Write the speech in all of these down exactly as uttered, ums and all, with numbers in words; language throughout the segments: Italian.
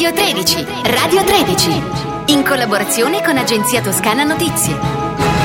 Radio tredici, Radio tredici, in collaborazione con Agenzia Toscana Notizie.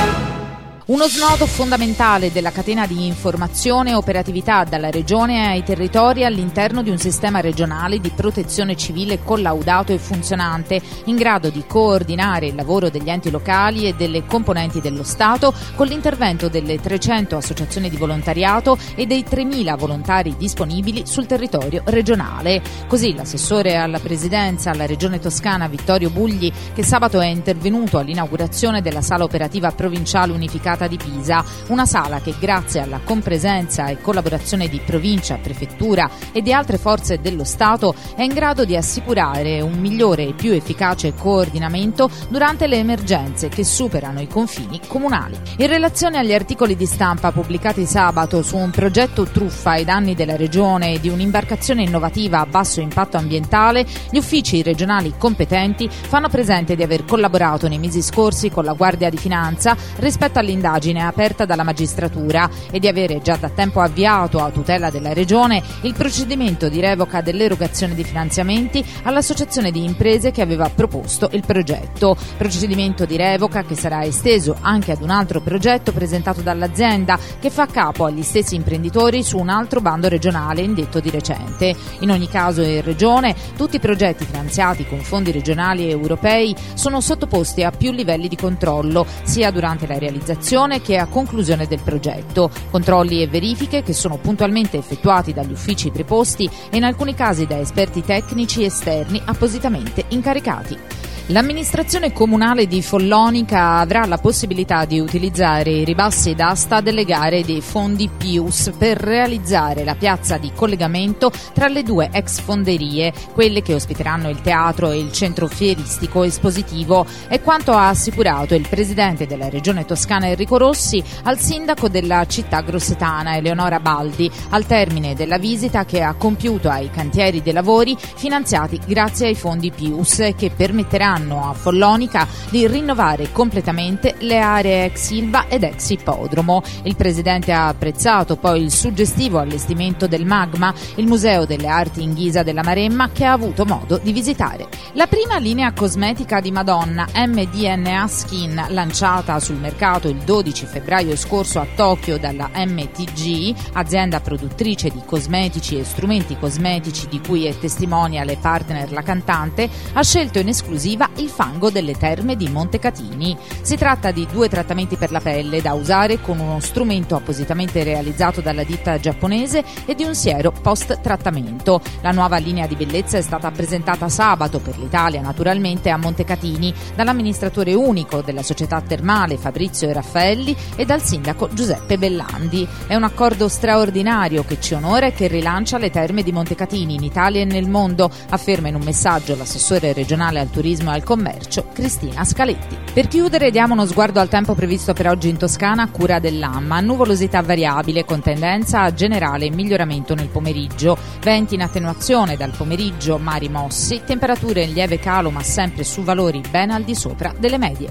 Uno snodo fondamentale della catena di informazione e operatività dalla Regione ai territori all'interno di un sistema regionale di protezione civile collaudato e funzionante, in grado di coordinare il lavoro degli enti locali e delle componenti dello Stato con l'intervento delle trecento associazioni di volontariato e dei tremila volontari disponibili sul territorio regionale. Così l'assessore alla presidenza alla Regione Toscana Vittorio Bugli, che sabato è intervenuto all'inaugurazione della sala operativa provinciale unificata di Pisa, una sala che grazie alla compresenza e collaborazione di provincia, prefettura e di altre forze dello Stato è in grado di assicurare un migliore e più efficace coordinamento durante le emergenze che superano i confini comunali. In relazione agli articoli di stampa pubblicati sabato su un progetto truffa ai danni della Regione e di un'imbarcazione innovativa a basso impatto ambientale, gli uffici regionali competenti fanno presente di aver collaborato nei mesi scorsi con la Guardia di Finanza rispetto all'indagine aperta dalla magistratura e di avere già da tempo avviato a tutela della Regione il procedimento di revoca dell'erogazione di finanziamenti all'associazione di imprese che aveva proposto il progetto. Procedimento di revoca che sarà esteso anche ad un altro progetto presentato dall'azienda che fa capo agli stessi imprenditori su un altro bando regionale indetto di recente. In ogni caso in Regione tutti i progetti finanziati con fondi regionali e europei sono sottoposti a più livelli di controllo, sia durante la realizzazione che a conclusione del progetto. Controlli e verifiche che sono puntualmente effettuati dagli uffici preposti e in alcuni casi da esperti tecnici esterni appositamente incaricati. L'amministrazione comunale di Follonica avrà la possibilità di utilizzare i ribassi d'asta delle gare dei fondi Pius per realizzare la piazza di collegamento tra le due ex fonderie, quelle che ospiteranno il teatro e il centro fieristico espositivo, è quanto ha assicurato il presidente della Regione Toscana Enrico Rossi al sindaco della città grossetana Eleonora Baldi al termine della visita che ha compiuto ai cantieri dei lavori finanziati grazie ai fondi Pius, che permetteranno a Follonica di rinnovare completamente le aree ex Ilva ed ex Ippodromo. Il presidente ha apprezzato poi il suggestivo allestimento del Magma, il Museo delle Arti in Ghisa della Maremma, che ha avuto modo di visitare. La prima linea cosmetica di Madonna, M D N A Skin, lanciata sul mercato il dodici febbraio scorso a Tokyo dalla M T G, azienda produttrice di cosmetici e strumenti cosmetici di cui è testimonial partner la cantante, ha scelto in esclusiva il fango delle terme di Montecatini. Si tratta di due trattamenti per la pelle da usare con uno strumento appositamente realizzato dalla ditta giapponese e di un siero post-trattamento. La nuova linea di bellezza è stata presentata sabato per l'Italia, naturalmente, a Montecatini dall'amministratore unico della società termale Fabrizio Raffaelli e dal sindaco Giuseppe Bellandi. È un accordo straordinario che ci onora e che rilancia le terme di Montecatini in Italia e nel mondo, afferma in un messaggio l'assessore regionale al turismo e al commercio Cristina Scaletti. Per chiudere diamo uno sguardo al tempo previsto per oggi in Toscana a cura dell'A M A. Nuvolosità variabile con tendenza a generale miglioramento nel pomeriggio, venti in attenuazione dal pomeriggio, mari mossi, temperature in lieve calo ma sempre su valori ben al di sopra delle medie.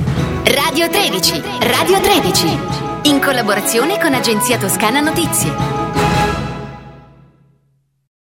Radio tredici, Radio tredici, in collaborazione con Agenzia Toscana Notizie.